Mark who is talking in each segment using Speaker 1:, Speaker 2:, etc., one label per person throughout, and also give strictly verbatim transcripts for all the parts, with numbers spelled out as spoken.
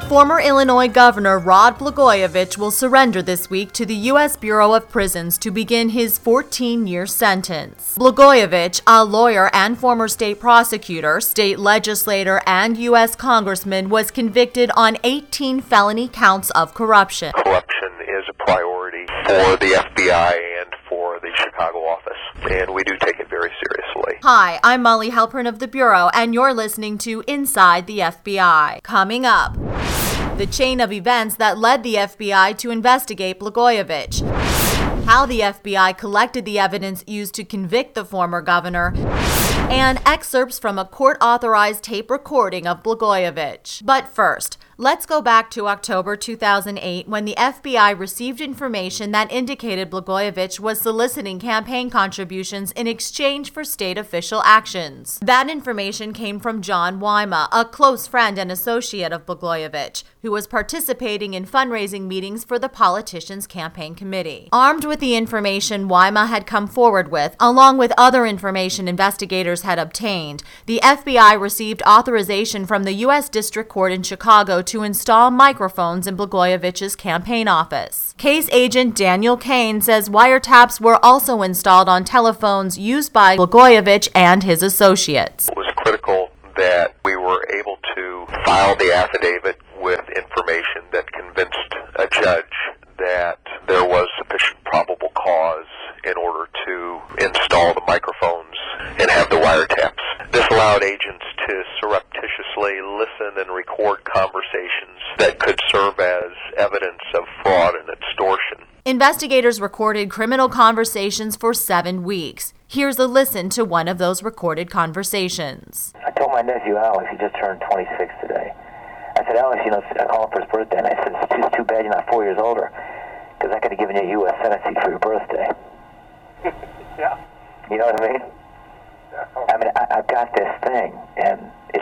Speaker 1: Former Illinois Governor Rod Blagojevich will surrender this week to the U S Bureau of Prisons to begin his fourteen-year sentence. Blagojevich, a lawyer and former state prosecutor, state legislator, and U S congressman, was convicted on eighteen felony counts of corruption.
Speaker 2: Corruption is a priority for the F B I and for the Chicago office, and we do take it very seriously.
Speaker 1: Hi, I'm Molly Halpern of the Bureau, and you're listening to Inside the F B I. Coming up, the chain of events that led the F B I to investigate Blagojevich, how the F B I collected the evidence used to convict the former governor, and excerpts from a court-authorized tape recording of Blagojevich. But first, let's go back to October two thousand eight when the F B I received information that indicated Blagojevich was soliciting campaign contributions in exchange for state official actions. That information came from John Wyma, a close friend and associate of Blagojevich, who was participating in fundraising meetings for the politician's campaign committee. Armed with the information Wyma had come forward with, along with other information investigators had obtained, the F B I received authorization from the U S District Court in Chicago to install microphones in Blagojevich's campaign office. Case agent Daniel Kane says wiretaps were also installed on telephones used by Blagojevich and his associates.
Speaker 2: It was critical that we were able to file the affidavit with information that convinced a judge that there was sufficient probable cause in order to install the microphones and have the wiretaps. This allowed agents to surreptitiously listen and record conversations that could serve as evidence of fraud and extortion.
Speaker 1: Investigators recorded criminal conversations for seven weeks. Here's a listen to one of those recorded conversations.
Speaker 3: I told my nephew Alex, he just turned twenty-six today. I said, Alex, you know, I called him for his birthday, and I said, it's too, it's too bad you're not four years older, because I could have given you a U S Senate seat for your birthday.
Speaker 4: Yeah.
Speaker 3: You know what I mean? I mean, I, I've got this thing, and it's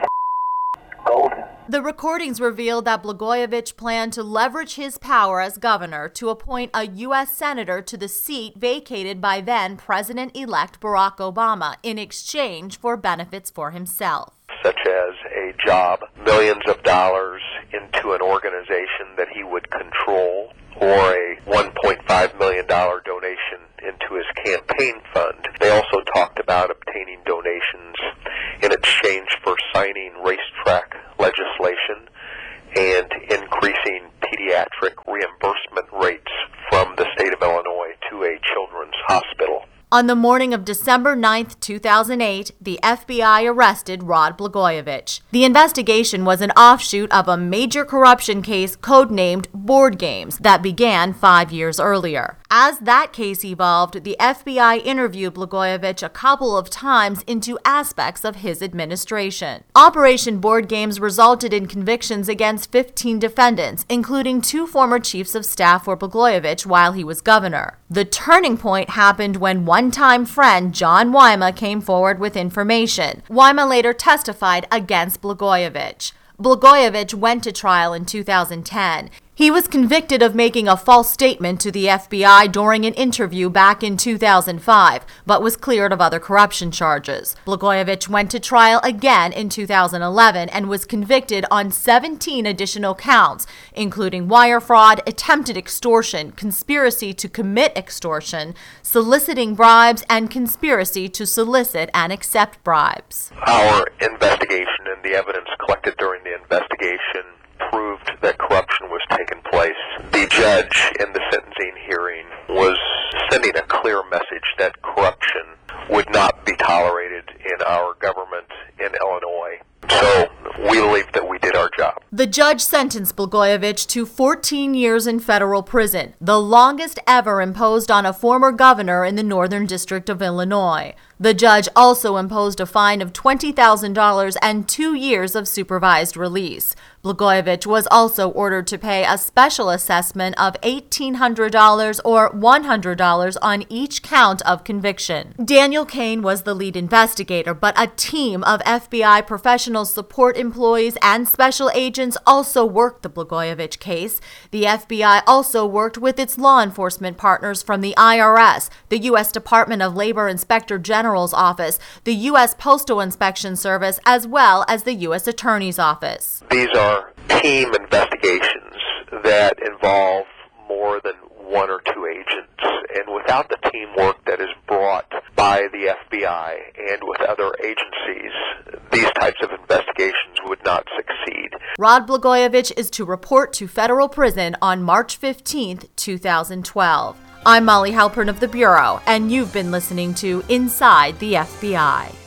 Speaker 3: golden.
Speaker 1: The recordings revealed that Blagojevich planned to leverage his power as governor to appoint a U S senator to the seat vacated by then President-elect Barack Obama in exchange for benefits for himself.
Speaker 2: Such as a job, millions of dollars into an organization that he would control, or a one point five million dollars donation into his campaign fund. They also talked about obtaining donations in exchange for signing racetrack legislation and increasing pediatric reimbursement rates from the state of Illinois to a children's hospital.
Speaker 1: On the morning of December ninth, two thousand eight, the F B I arrested Rod Blagojevich. The investigation was an offshoot of a major corruption case codenamed Board Games that began five years earlier. As that case evolved, the F B I interviewed Blagojevich a couple of times into aspects of his administration. Operation Board Games resulted in convictions against fifteen defendants, including two former chiefs of staff for Blagojevich while he was governor. The turning point happened when one-time friend John Wyma came forward with information. Wyma later testified against Blagojevich. Blagojevich went to trial in two thousand ten. He was convicted of making a false statement to the F B I during an interview back in two thousand five, but was cleared of other corruption charges. Blagojevich went to trial again in two thousand eleven and was convicted on seventeen additional counts, including wire fraud, attempted extortion, conspiracy to commit extortion, soliciting bribes, and conspiracy to solicit and accept bribes.
Speaker 2: Our investigation and the evidence collected during the investigation proved that corruption was taking place. The judge in the sentencing hearing was sending a clear message that corruption would not be tolerated in our government in Illinois. So we believe that we did our job.
Speaker 1: The judge sentenced Blagojevich to fourteen years in federal prison, the longest ever imposed on a former governor in the Northern District of Illinois. The judge also imposed a fine of twenty thousand dollars and two years of supervised release. Blagojevich was also ordered to pay a special assessment of eighteen hundred dollars or one hundred dollars on each count of conviction. Daniel Kane was the lead investigator, but a team of F B I professional support employees and special agents also worked the Blagojevich case. The F B I also worked with its law enforcement partners from the I R S, the U S Department of Labor Inspector General's Office, the U S Postal Inspection Service, as well as the U S Attorney's Office.
Speaker 2: These are team investigations that involve more than one or two agents, and without the teamwork that is brought by the F B I and with other agencies, these types of investigations would not succeed.
Speaker 1: Rod Blagojevich is to report to federal prison on March fifteenth, two thousand twelve. I'm Molly Halpern of the Bureau, and you've been listening to Inside the F B I.